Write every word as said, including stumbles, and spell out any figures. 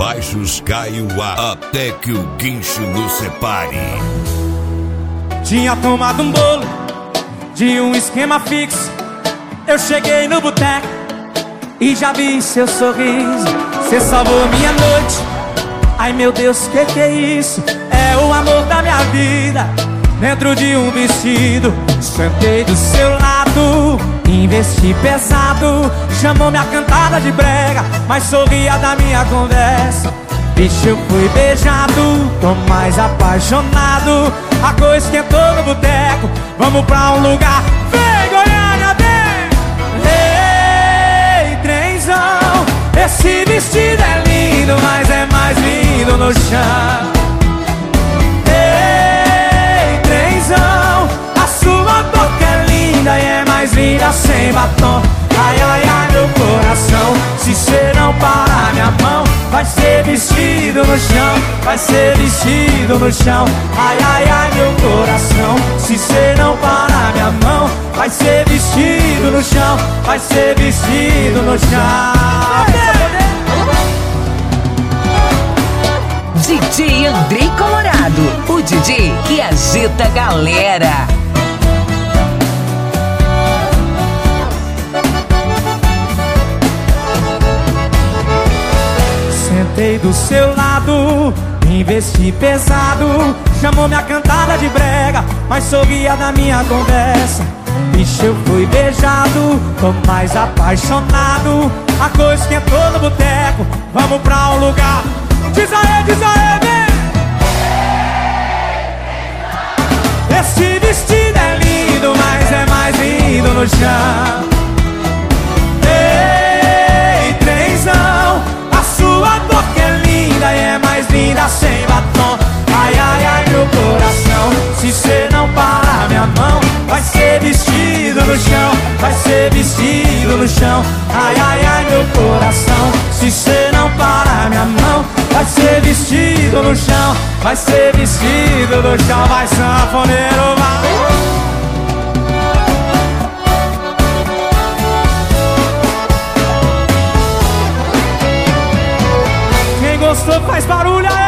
baixos cai o ar, até que o guincho nos separe. Tinha tomado um bolo de um esquema fixo. Eu cheguei no boteco e já vi seu sorriso. Cê salvou minha noite. Ai meu Deus, que que é isso? É o amor da minha vida dentro de um vestido. Sentei do seu lado, investi pesado. Chamou minha cantada de brega, mas sorria da minha conversa. Bicho, eu fui beijado, tô mais apaixonado. A coisa esquentou no boteco, vamos pra um lugar. Vem, Goiânia, vem! Ei, trenzão, esse vestido é lindo, mas é mais lindo no chão. Ei, trenzão, a sua boca é linda e é mais linda sem batom. Ai, ai, ai, meu coração, se cê não parar minha mão, vai ser vestido no chão, vai ser vestido no chão. Ai, ai, ai, meu coração, se cê não parar minha mão, vai ser vestido no chão, vai ser vestido no chão. D J Andrei Colorado, o D J que agita a galera. Sentei do seu lado, investi pesado. Chamou minha cantada de brega, mas sorria da minha conversa. Bicho, eu fui beijado, tô mais apaixonado. A coisa esquentou no boteco, vamos pra um lugar. Diz aê, diz aê, vem! Esse vestido é lindo, mas é mais lindo no chão. Ei, trenzão, a sua boca é linda e é mais linda sem batom. Ai, ai, ai, meu coração, se cê não parar minha mão, vai ser vestido no chão, vai ser vestido no chão. Ai, ai, ai, meu coração, se cê não parar minha mão, vai ser vestido no chão, vai ser vestido no chão. Vai, sanfoneiro, vai! Quem gostou faz barulho aí!